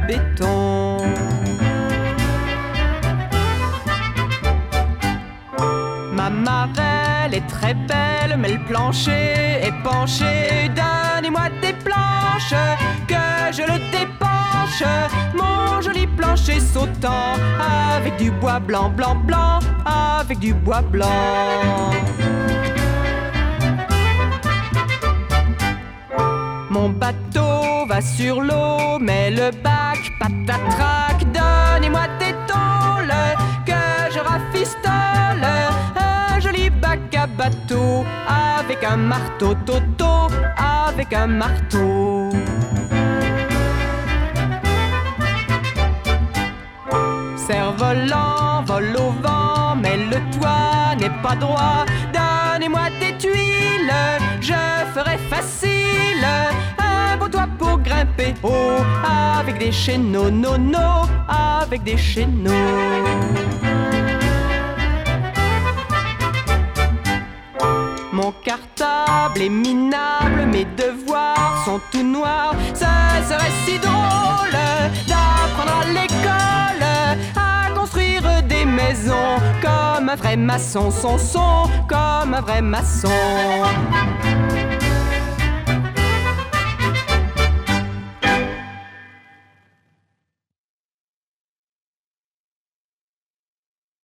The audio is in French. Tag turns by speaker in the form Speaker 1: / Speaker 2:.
Speaker 1: béton. Ma marelle est très belle, mais le plancher est penché. Donnez-moi des planches, que je le dépenche. Mon joli plancher sautant, avec du bois blanc, blanc, blanc, avec du bois blanc. Mon bateau va sur l'eau, mais le bac patatrac. Donnez-moi des tôles, que je rafistole. Un joli bac à bateau, avec un marteau, toto, avec un marteau. Cerf-volant vole au vent, mais le toit n'est pas droit. Donnez-moi des tuiles, je ferai facile un beau toit pour grimper haut, avec des chéneaux, no, no, avec des chéneaux. Mon cartable est minable, mes devoirs sont tout noirs. Ce serait si drôle d'apprendre à l'école à construire des maisons comme un vrai maçon, son, comme un vrai maçon.